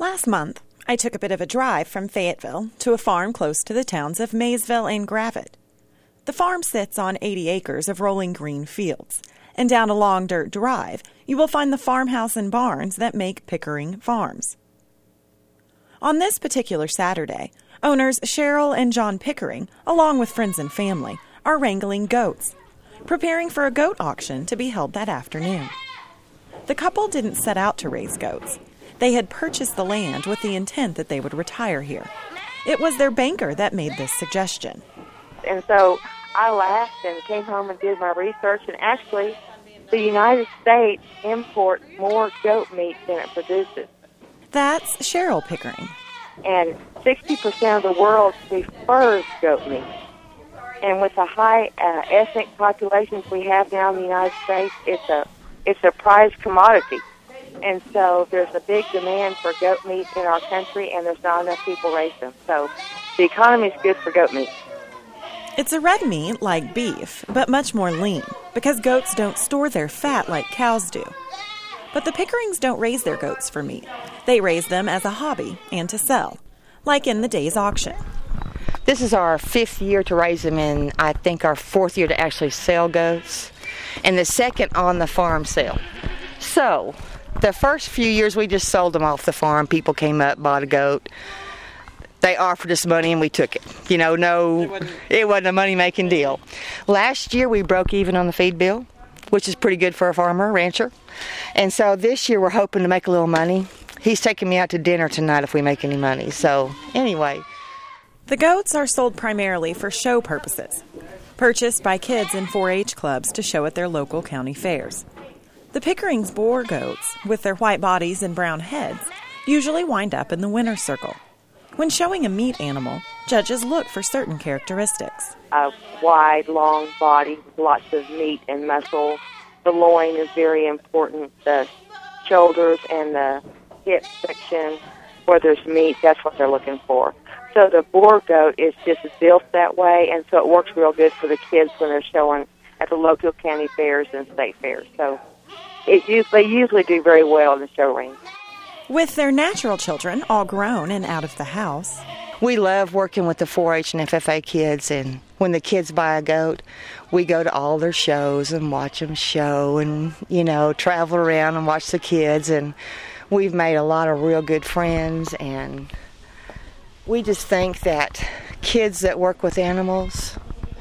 Last month, I took a bit of a drive from Fayetteville to a farm close to the towns of Maysville and Gravette. The farm sits on 80 acres of rolling green fields, and down a long dirt drive, you will find the farmhouse and barns that make Pickering Farms. On this particular Saturday, owners Cheryl and John Pickering, along with friends and family, are wrangling goats, preparing for a goat auction to be held that afternoon. The couple didn't set out to raise goats. They had purchased the land with the intent that they would retire here. It was their banker that made this suggestion. And so I laughed and came home and did my research, and actually the United States imports more goat meat than it produces. That's Cheryl Pickering. And 60% of the world prefers goat meat. And with the high ethnic populations we have now in the United States, it's a prized commodity. And so there's a big demand for goat meat in our country, and there's not enough people raise them. So the economy is good for goat meat. It's a red meat like beef, but much more lean, because goats don't store their fat like cows do. But the Pickerings don't raise their goats for meat. They raise them as a hobby and to sell, like in the day's auction. This is our 5th year to raise them, and I think our 4th year to actually sell goats, and the 2nd on the farm sale. So the first few years we just sold them off the farm. People came up, bought a goat. They offered us money and we took it. You know, it wasn't a money-making deal. Last year we broke even on the feed bill, which is pretty good for a farmer, rancher. And so this year we're hoping to make a little money. He's taking me out to dinner tonight if we make any money. So anyway. The goats are sold primarily for show purposes, purchased by kids in 4-H clubs to show at their local county fairs. The Pickerings boar goats, with their white bodies and brown heads, usually wind up in the winner's circle. When showing a meat animal, judges look for certain characteristics. A wide, long body with lots of meat and muscle. The loin is very important. The shoulders and the hip section where there's meat, that's what they're looking for. So the boar goat is just built that way, and so it works real good for the kids when they're showing at the local county fairs and state fairs. So they usually do very well in the show ring. With their natural children all grown and out of the house. We love working with the 4-H and FFA kids, and when the kids buy a goat, we go to all their shows and watch them show and, travel around and watch the kids, and we've made a lot of real good friends, and we just think that kids that work with animals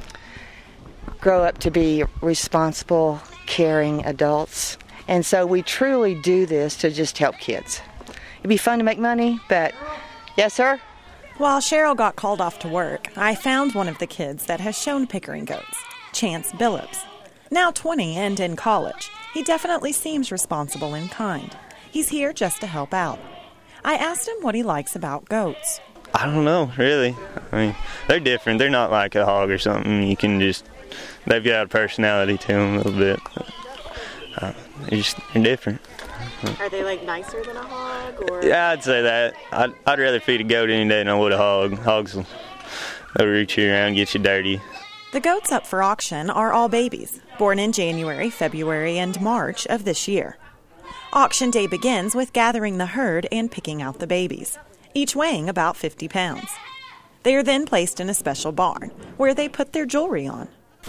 grow up to be responsible, caring adults, and so we truly do this to just help kids. It'd be fun to make money, but yes, sir? While Cheryl got called off to work, I found one of the kids that has shown Pickering goats, Chance Billups. Now 20 and in college, he definitely seems responsible and kind. He's here just to help out. I asked him what he likes about goats. I don't know, really. I mean, they're different. They're not like a hog or something. They've got a personality to them a little bit. They're different. Are they nicer than a hog? Or? Yeah, I'd say that. I'd rather feed a goat any day than I would a hog. Hogs they'll reach you around and get you dirty. The goats up for auction are all babies, born in January, February, and March of this year. Auction day begins with gathering the herd and picking out the babies, each weighing about 50 pounds. They are then placed in a special barn where they put their jewelry on.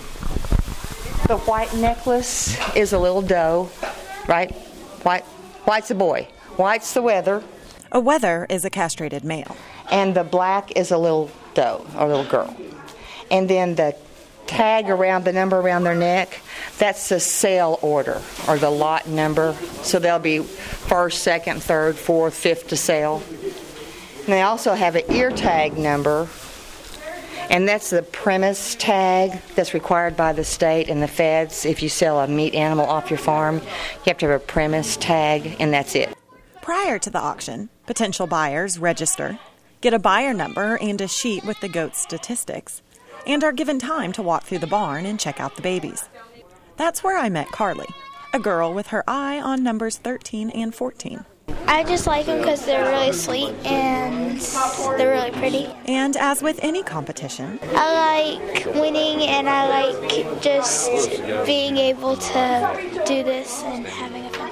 The white necklace is a little doe, right? White's a boy. White's the wether. A wether is a castrated male. And the black is a little doe, or little girl. And then the tag around, the number around their neck, that's the sale order, or the lot number. So they'll be 1st, 2nd, 3rd, 4th, 5th to sale. And they also have an ear tag number, and that's the premise tag that's required by the state and the feds. If you sell a meat animal off your farm, you have to have a premise tag, and that's it. Prior to the auction, potential buyers register, get a buyer number and a sheet with the goat's statistics, and are given time to walk through the barn and check out the babies. That's where I met Carly, a girl with her eye on numbers 13 and 14. I just like them because they're really sweet and they're really pretty. And as with any competition, I like winning and I like just being able to do this and having a fun time.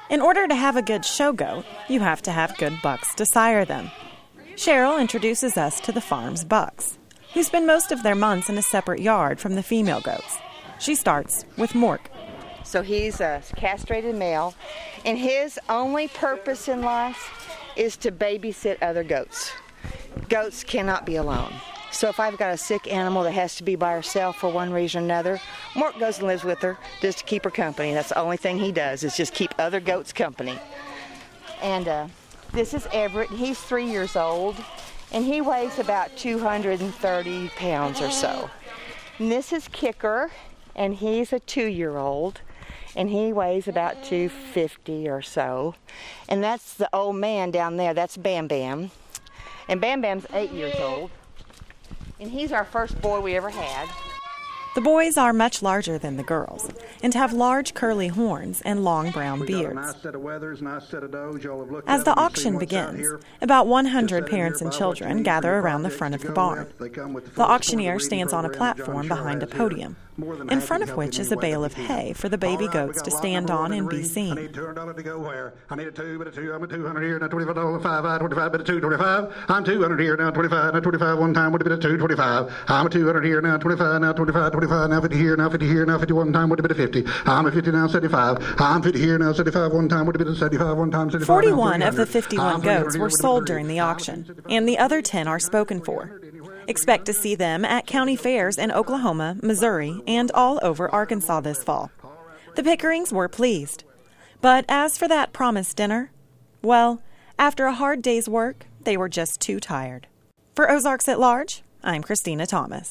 In order to have a good show goat, you have to have good bucks to sire them. Cheryl introduces us to the farm's bucks, who spend most of their months in a separate yard from the female goats. She starts with Mork. So he's a castrated male, and his only purpose in life is to babysit other goats. Goats cannot be alone. So if I've got a sick animal that has to be by herself for one reason or another, Mork goes and lives with her just to keep her company. That's the only thing he does, is just keep other goats company. And this is Everett. He's 3 years old, and he weighs about 230 pounds or so. And this is Kicker, and he's a 2-year-old, and he weighs about 250 or so. And that's the old man down there. That's Bam Bam. And Bam Bam's 8 years old. And he's our first boy we ever had. The boys are much larger than the girls and have large curly horns and long brown beards. As the auction begins, about 100 parents and children gather around the front of the barn. The auctioneer stands on a platform behind a podium, in front of which is a bale of hay for the baby goats to stand on and be seen. I need $200 to go where? I need a 2, but a 2, I'm a 200 here, now $25, 5, 25, but a 2, 25. I'm 200 here, now 25, now 25 one time, would have been a 2, 25. I'm a 200 here, now 25, now 25, 25, now 50 here, now 50 here, now 50 one time, would have been a 50. I'm a 50 now, 75. I'm 50 here, now 75 one time, would have been a 75 one time, 75. 41 of the 51 goats were sold during the auction, and the other 10 are spoken for. Expect to see them at county fairs in Oklahoma, Missouri, and all over Arkansas this fall. The Pickerings were pleased. But as for that promised dinner, well, after a hard day's work, they were just too tired. For Ozarks at Large, I'm Christina Thomas.